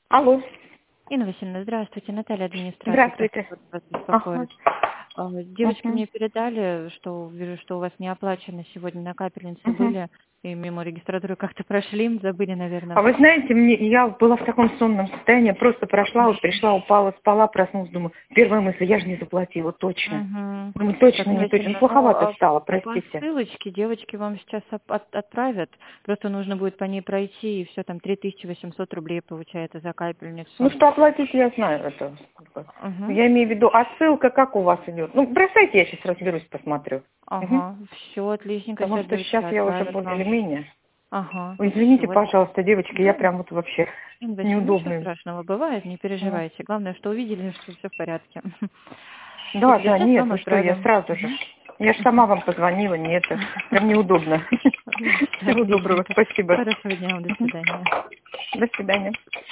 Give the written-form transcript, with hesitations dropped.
Алло. Инна Васильевна, здравствуйте. Наталья, администратор. Здравствуйте. Вас Ага. беспокоит. Девочки Мгм. мне передали, что вижу, что у вас не оплачено сегодня на капельнице Мгм. были, и мимо регистратуры как-то прошли, забыли, наверное. А вы знаете, я была в таком сонном состоянии, просто прошла, вот пришла, упала, спала, проснулась, думаю, первая мысль, я же не заплатила, точно. Угу. Думаю, точно, Так, Инна не точно. Васильевна, Плоховато стало, по простите. ссылочке девочки вам сейчас отправят, просто нужно будет по ней пройти, и все, там 3800 рублей получается за Ну капельницу. что оплатить, я знаю это. Угу. Я имею в виду, а ссылка как у вас идет? Ну, бросайте, я сейчас разберусь, посмотрю. Мгм. Ага, все отличненько, Потому сейчас что девочки сейчас я уже отправят более или вам. менее. Ага, Ой, извините, все. пожалуйста, девочки, я Да, прям вот вообще Инна Васильевна, ничего неудобный. страшного, бывает, не переживайте. Главное, что увидели, что все в порядке. Да, Девочки, да, сейчас нет, вам вы что, я отправим. сразу же. Я же сама вам позвонила, нет, это прям неудобно. Всего доброго, Отличненько. спасибо. Хорошего дня вам, до свидания. До свидания.